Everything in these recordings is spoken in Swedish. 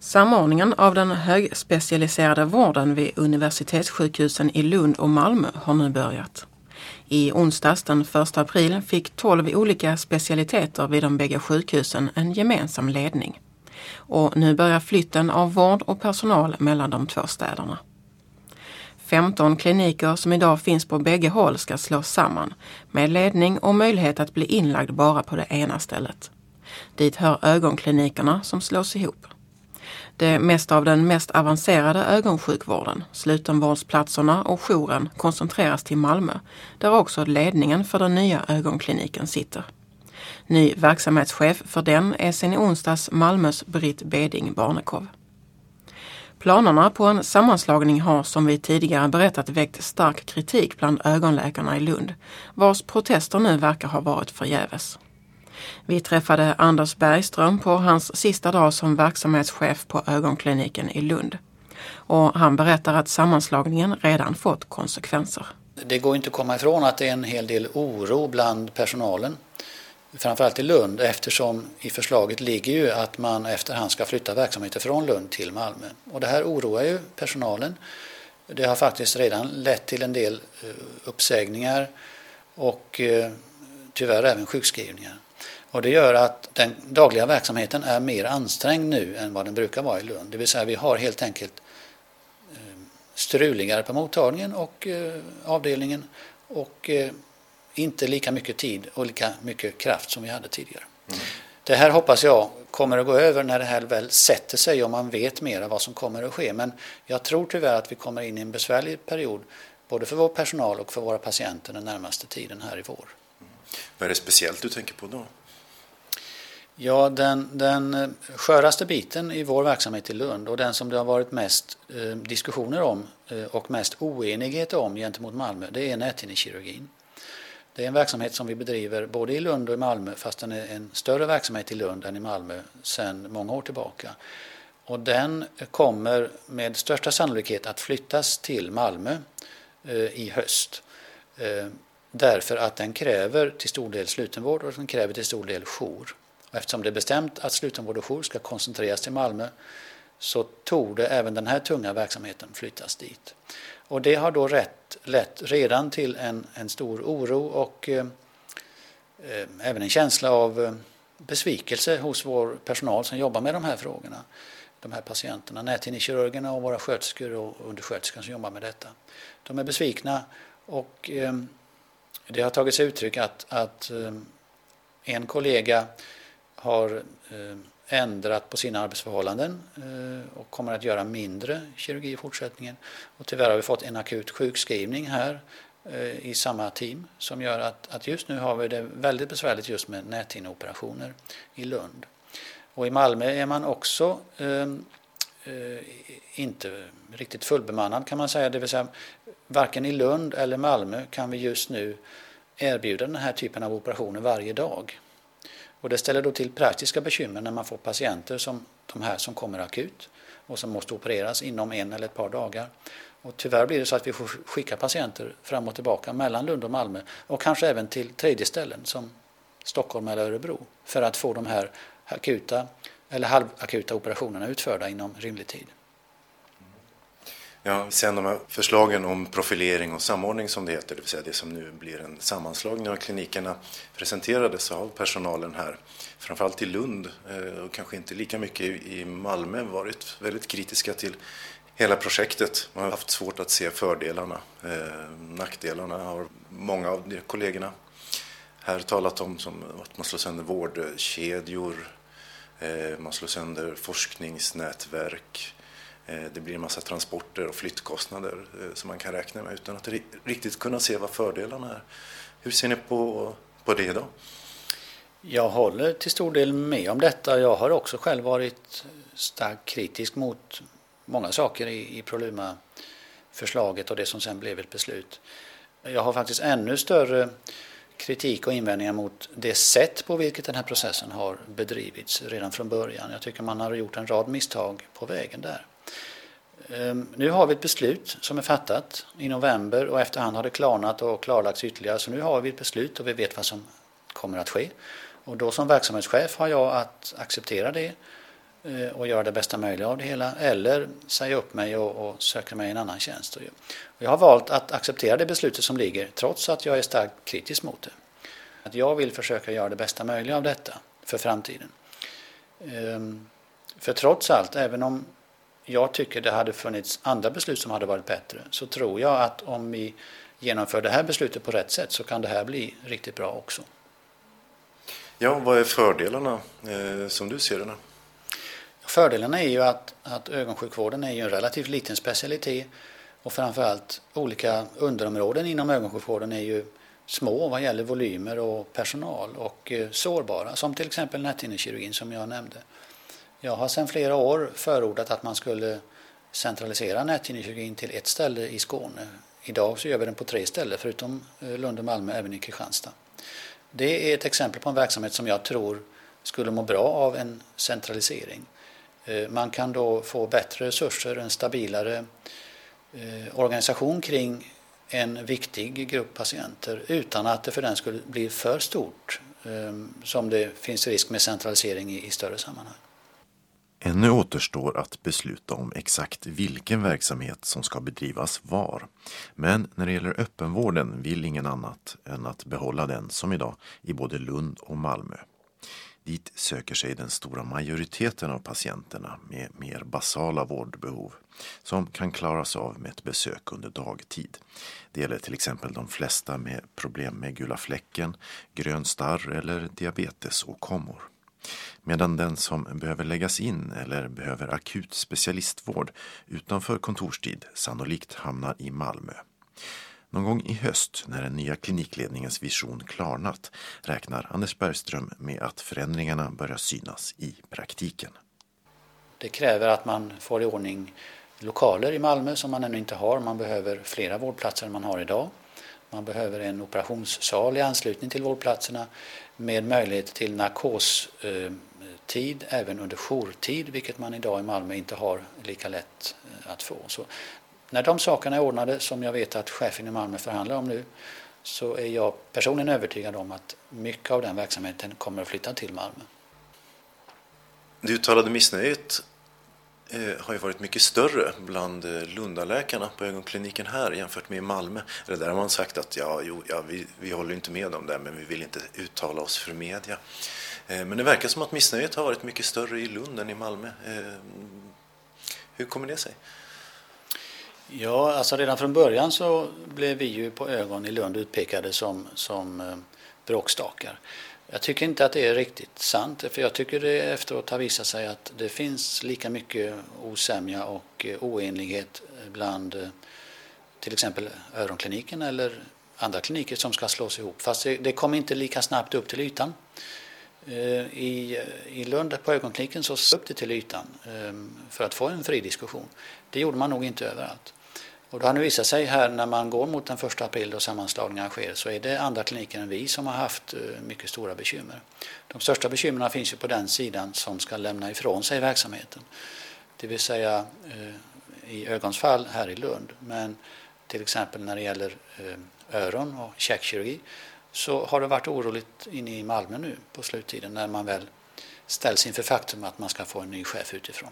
Samordningen av den högspecialiserade vården vid universitetssjukhusen i Lund och Malmö har nu börjat. I onsdags den 1 april fick 12 olika specialiteter vid de bägge sjukhusen en gemensam ledning. Och nu börjar flytten av vård och personal mellan de två städerna. 15 kliniker som idag finns på bägge håll ska slås samman med ledning och möjlighet att bli inlagd bara på det ena stället. Dit hör ögonklinikerna som slås ihop. Det mesta av den mest avancerade ögonsjukvården, slutenvårdsplatserna och jouren koncentreras till Malmö, där också ledningen för den nya ögonkliniken sitter. Ny verksamhetschef för den är sen i onsdags Malmös Britt Beding Barnekow. Planerna på en sammanslagning har som vi tidigare berättat väckt stark kritik bland ögonläkarna i Lund, vars protester nu verkar ha varit förgäves. Vi träffade Anders Bergström på hans sista dag som verksamhetschef på ögonkliniken i Lund. Och han berättar att sammanslagningen redan fått konsekvenser. Det går inte att komma ifrån att det är en hel del oro bland personalen, framförallt i Lund, eftersom i förslaget ligger ju att man efterhand ska flytta verksamheter från Lund till Malmö. Och det här oroar ju personalen. Det har faktiskt redan lett till en del uppsägningar och tyvärr även sjukskrivningar. Och det gör att den dagliga verksamheten är mer ansträngd nu än vad den brukar vara i Lund. Det vill säga vi har helt enkelt struligare på mottagningen och avdelningen och inte lika mycket tid och lika mycket kraft som vi hade tidigare. Det här hoppas jag kommer att gå över när det här väl sätter sig och man vet mer vad som kommer att ske. Men jag tror tyvärr att vi kommer in i en besvärlig period både för vår personal och för våra patienter den närmaste tiden här i vår. Vad är det speciellt du tänker på då? Ja, den sköraste biten i vår verksamhet i Lund och den som det har varit mest diskussioner om och mest oenighet om gentemot Malmö, det är näthinnekirurgin. Det är en verksamhet som vi bedriver både i Lund och i Malmö, fast den är en större verksamhet i Lund än i Malmö sedan många år tillbaka. Och den kommer med största sannolikhet att flyttas till Malmö i höst. Därför att den kräver till stor del slutenvård och den kräver till stor del jour. Och eftersom det är bestämt att slutenvård och jour ska koncentreras till Malmö så tog det även den här tunga verksamheten flyttas dit. Och det har då lett redan till en stor oro och även en känsla av besvikelse hos vår personal som jobbar med de här frågorna. De här patienterna, näthinnekirurgerna och våra sköterskor och undersköterskor som jobbar med detta. De är besvikna och det har tagit sig uttryck att en kollega har ändrat på sina arbetsförhållanden och kommer att göra mindre kirurgi i fortsättningen. Och tyvärr har vi fått en akut sjukskrivning här i samma team som gör att just nu har vi det väldigt besvärligt just med näthinneoperationer i Lund. Och i Malmö är man också inte riktigt fullbemannad kan man säga. Det vill säga varken i Lund eller Malmö kan vi just nu erbjuda den här typen av operationer varje dag. Och det ställer då till praktiska bekymmer när man får patienter som de här som kommer akut och som måste opereras inom en eller ett par dagar. Och tyvärr blir det så att vi får skicka patienter fram och tillbaka mellan Lund och Malmö och kanske även till tredje ställen som Stockholm eller Örebro för att få de här akuta eller halvakuta operationerna utförda inom rimlig tid. Ja, sen de här förslagen om profilering och samordning som det heter, det vill säga det som nu blir en sammanslagning av klinikerna presenterades av personalen här, framförallt i Lund och kanske inte lika mycket i Malmö, varit väldigt kritiska till hela projektet. Man har haft svårt att se fördelarna, nackdelarna har många av kollegorna här talat om, som att man slår sönder vårdkedjor, man slår sönder forskningsnätverk. Det blir en massa transporter och flyttkostnader som man kan räkna med utan att riktigt kunna se vad fördelarna är. Hur ser ni på det idag? Jag håller till stor del med om detta. Jag har också själv varit starkt kritisk mot många saker i Proluma-förslaget och det som sen blev ett beslut. Jag har faktiskt ännu större kritik och invändningar mot det sätt på vilket den här processen har bedrivits redan från början. Jag tycker man har gjort en rad misstag på vägen där. Nu har vi ett beslut som är fattat i november och efterhand har det klarnat och klarlagts ytterligare. Så nu har vi ett beslut och vi vet vad som kommer att ske. Och då som verksamhetschef har jag att acceptera det och göra det bästa möjliga av det hela, eller säga upp mig och söka mig en annan tjänst. Jag har valt att acceptera det beslutet som ligger, trots att jag är starkt kritisk mot det. Att jag vill försöka göra det bästa möjliga av detta för framtiden. För trots allt, även om jag tycker det hade funnits andra beslut som hade varit bättre, så tror jag att om vi genomför det här beslutet på rätt sätt så kan det här bli riktigt bra också. Ja, vad är fördelarna som du ser det? Fördelarna är ju att ögonsjukvården är ju en relativt liten specialitet, och framförallt olika underområden inom ögonsjukvården är ju små vad gäller volymer och personal och sårbara, som till exempel näthinnekirurgin som jag nämnde. Jag har sedan flera år förordat att man skulle centralisera näthinnekirurgin till ett ställe i Skåne. Idag så gör vi den på 3 ställen, förutom Lund och Malmö även i Kristianstad. Det är ett exempel på en verksamhet som jag tror skulle må bra av en centralisering. Man kan då få bättre resurser, en stabilare organisation kring en viktig grupp patienter utan att det för den skulle bli för stort, som det finns risk med centralisering i större sammanhang. Ännu återstår att besluta om exakt vilken verksamhet som ska bedrivas var. Men när det gäller öppenvården vill ingen annat än att behålla den som idag i både Lund och Malmö. Dit söker sig den stora majoriteten av patienterna med mer basala vårdbehov som kan klaras av med ett besök under dagtid. Det gäller till exempel de flesta med problem med gula fläcken, grön starr eller diabetesåkommor. Medan den som behöver läggas in eller behöver akut specialistvård utanför kontorstid sannolikt hamnar i Malmö. Någon gång i höst, när den nya klinikledningens vision klarnat, räknar Anders Bergström med att förändringarna börjar synas i praktiken. Det kräver att man får i ordning lokaler i Malmö som man ännu inte har. Man behöver flera vårdplatser än man har idag. Man behöver en operationssal i anslutning till vårdplatserna med möjlighet till narkostid även under jourtid, vilket man idag i Malmö inte har lika lätt att få. Så när de sakerna är ordnade, som jag vet att chefen i Malmö förhandlar om nu, så är jag personligen övertygad om att mycket av den verksamheten kommer att flytta till Malmö. Det uttalade missnöjet har ju varit mycket större bland Lundaläkarna på ögonkliniken här jämfört med i Malmö. Det där har man sagt att vi håller inte med om det, men vi vill inte uttala oss för media. Men det verkar som att missnöjet har varit mycket större i Lund än i Malmö. Hur kommer det sig? Ja, alltså redan från början så blev vi ju på ögon i Lund utpekade som bråkstakar. Jag tycker inte att det är riktigt sant, för jag tycker det efteråt har visat sig att det finns lika mycket osämja och oenighet bland till exempel öronkliniken eller andra kliniker som ska slås ihop. Fast det kommer inte lika snabbt upp till ytan. I Lund på ögonkliniken så upp det till ytan för att få en fri diskussion. Det gjorde man nog inte överallt. Och det har nu visat sig här när man går mot den 1 april då sammanslagningar sker, så är det andra kliniker än vi som har haft mycket stora bekymmer. De största bekymmerna finns ju på den sidan som ska lämna ifrån sig verksamheten. Det vill säga i ögonsfall här i Lund, men till exempel när det gäller öron och käkkirurgi så har det varit oroligt inne i Malmö nu på sluttiden när man väl ställs inför faktum att man ska få en ny chef utifrån.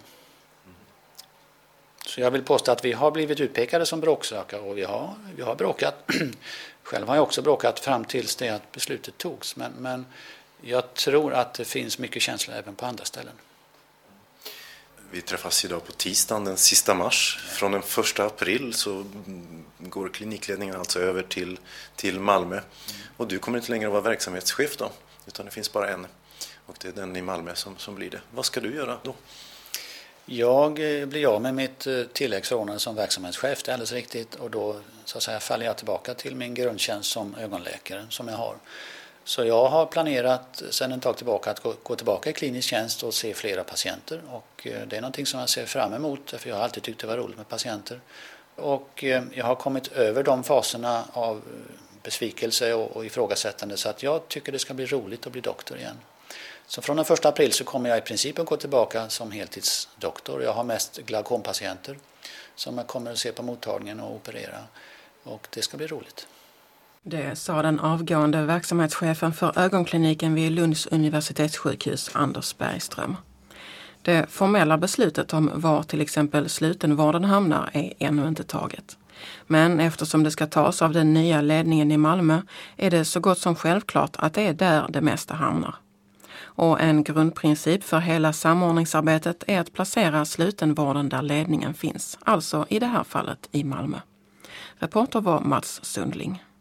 Så jag vill påstå att vi har blivit utpekade som bråksökare, och vi har bråkat. Själv har jag också bråkat fram tills det att beslutet togs. Men jag tror att det finns mycket känslor även på andra ställen. Vi träffas idag på tisdagen den sista mars. Från den 1 april så går klinikledningen alltså över till Malmö. Och du kommer inte längre att vara verksamhetschef då, utan det finns bara en. Och det är den i Malmö som blir det. Vad ska du göra då? Jag blir av med mitt tilläggsförordnande som verksamhetschef, det är alldeles riktigt. Och då så att säga faller jag tillbaka till min grundtjänst som ögonläkare som jag har. Så jag har planerat sedan en tag tillbaka att gå tillbaka i klinisk tjänst och se flera patienter. Och det är någonting som jag ser fram emot, för jag har alltid tyckt det var roligt med patienter. Och jag har kommit över de faserna av besvikelse och ifrågasättande, så att jag tycker det ska bli roligt att bli doktor igen. Så från den 1 april så kommer jag i princip att gå tillbaka som heltidsdoktor. Jag har mest glaukompatienter som jag kommer att se på mottagningen och operera. Och det ska bli roligt. Det sa den avgående verksamhetschefen för ögonkliniken vid Lunds universitetssjukhus, Anders Bergström. Det formella beslutet om var till exempel slutenvården hamnar är ännu inte taget. Men eftersom det ska tas av den nya ledningen i Malmö är det så gott som självklart att det är där det mesta hamnar. Och en grundprincip för hela samordningsarbetet är att placera slutenvården där ledningen finns, alltså i det här fallet i Malmö. Reporter var Mats Sundling.